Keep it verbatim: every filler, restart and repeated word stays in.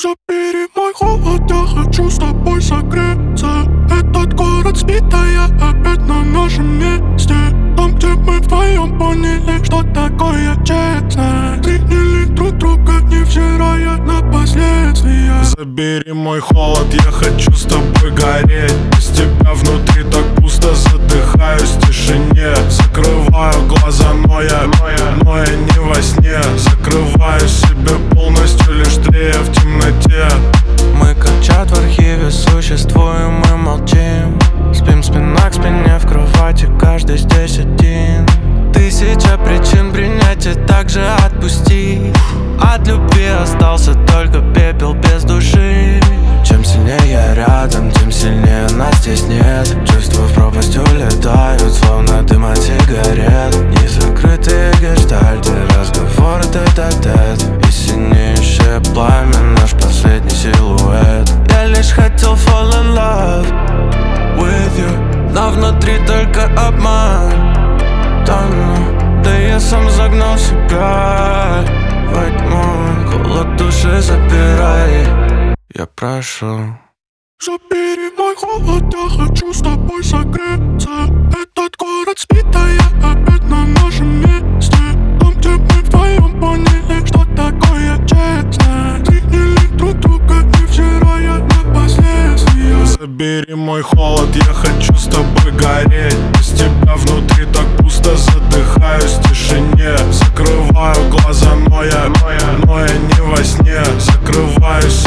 Забери мой холод, я хочу с тобой согреться. Этот город спит, а я опять на нашем месте. Там, где мы вдвоем поняли, что такое честно. Приняли друг друга, невзирая на последствия. Забери мой холод, я хочу с тобой гореть. Без тебя внутри так пусто, задыхаюсь в тишине. Закрываю глаза, но я, но я, но я не во сне. Закрываю себе полностью, лишь тлея в темноте. Мы как чат в архиве существуем и молчим. Спим спина к спине в кровати, каждый здесь один. Тысяча причин принять и также отпустить. От любви остался только пепел без души. Чем сильнее я рядом, тем сильнее нас здесь нет. Чувства в пропасть улетают, словно дым от сигарет. Незакрытые гештальты, разговоры тет-а-тет. И синеющее пламя, наш последний силуэт. Я лишь хотел fall in love with you, но внутри только обман. Тону, да я сам загнал себя во тьму. Холод души забирай, я прошу. Забери мой холод, я хочу с тобой согреться. Этот город спит, а я опять на нашем месте. Там, где мы вдвоем поняли, что такое честно. Приняли друг друга, невзирая на последствия. Забери мой холод, я хочу с тобой гореть. Без тебя внутри так пусто, задыхаюсь в тишине. Закрываю глаза, но я, но я, но я не во сне. Закрываюсь